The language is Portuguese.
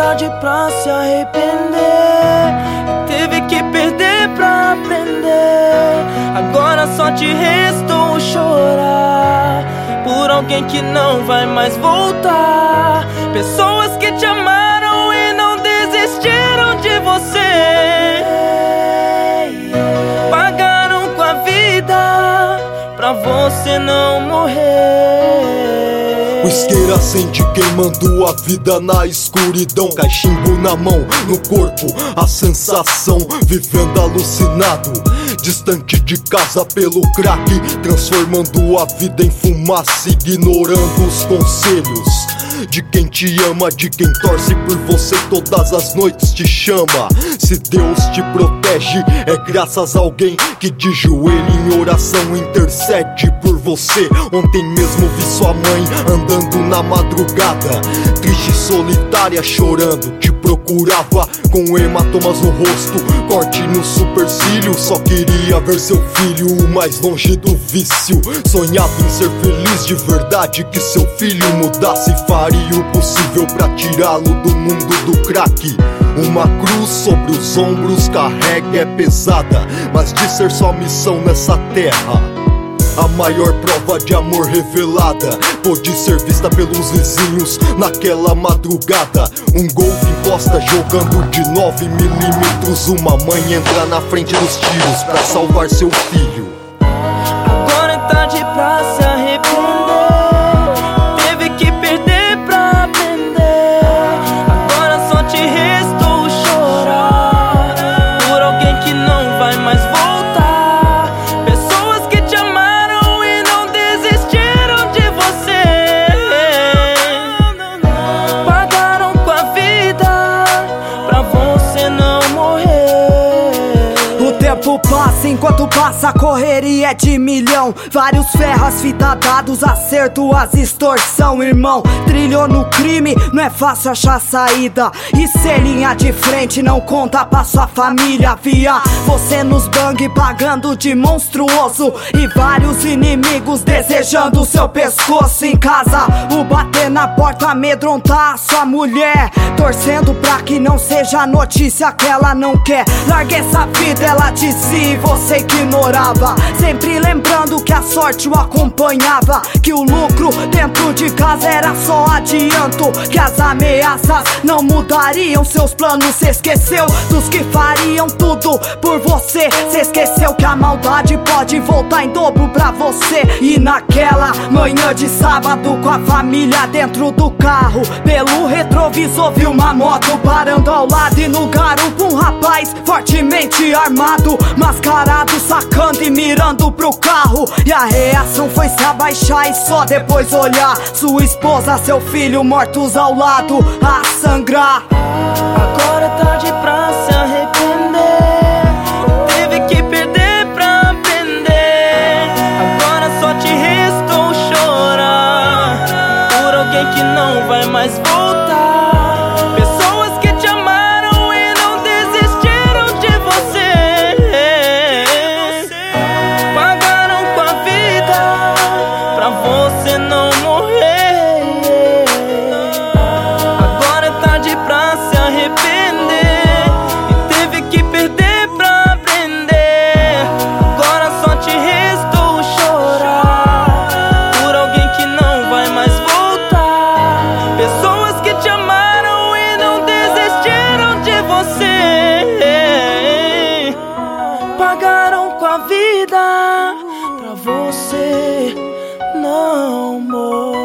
tarde pra se arrepender. Teve que perder pra aprender. Agora só te restou chorar por alguém que não vai mais voltar. Pessoas que te amaram e não desistiram de você. Pagaram com a vida pra você não morrer. O isqueiro acende queimando a vida na escuridão. Cachimbo na mão, no corpo, a sensação. Vivendo alucinado, distante de casa pelo crack. Transformando a vida em fumaça, ignorando os conselhos de quem te ama, de quem torce por você todas as noites te chama. Se Deus te protege, é graças a alguém que de joelho em oração intercede por você. Ontem mesmo vi sua mãe andando na madrugada, triste e solitária, chorando. Te procurava com hematomas no rosto, corte no supercílio. Só queria ver seu filho o mais longe do vício. Sonhava em ser feliz de verdade, que seu filho mudasse e faria o possível pra tirá-lo do mundo do crack. Uma cruz sobre os ombros carrega, é pesada, mas de ser sua missão nessa terra, a maior prova de amor revelada pôde ser vista pelos vizinhos naquela madrugada. Um Golf encosta jogando de 9mm. Uma mãe entra na frente dos tiros pra salvar seu filho. Agora é tarde pra se arrepender. Teve que perder pra aprender. Agora só te restou chorar por alguém que não vai mais voltar. Pessoas que te amaram e não desistiram de você. Pagaram com a vida pra você não morrer. O tempo passa, enquanto passa a correria é de milhão. Vários ferros, fita dados, acerto, as extorsão, irmão. Trilhou no crime, não é fácil achar saída. E ser linha de frente não conta pra sua família. Via você nos bang pagando de monstruoso, e vários inimigos desejando seu pescoço. Em casa, o bater na porta amedrontar a sua mulher, torcendo pra que não seja a notícia que ela não quer. Larga essa vida, ela disse, e você ignorava, sempre lembrando que a sorte o acompanhava, que o lucro dentro de casa era só adianto, que as ameaças não mudariam seus planos. Cê esqueceu dos que fariam tudo por você. Cê esqueceu que a maldade pode voltar em dobro pra você. E naquela manhã de sábado, com a família dentro do carro, pelo retrovisor viu uma moto parando ao lado, e no garupa um rapaz fortemente armado, mascarado, sacando e mirando pro carro. E a reação foi se abaixar e só depois olhar sua esposa, seu filho mortos ao lado, a sangrar. Agora é tarde pra se arrepender. Teve que perder pra aprender. Agora só te restou chorar por alguém que não vai mais voltar. Pessoas que te amaram e não desistiram de você. Pagaram com a vida pra você não morrer. Agora é tarde pra se arrepender. E teve que perder pra aprender. Agora só te restou chorar por alguém que não vai mais voltar. Pessoas que te amaram e não desistiram de você. Pagaram com a vida pra você não morrer.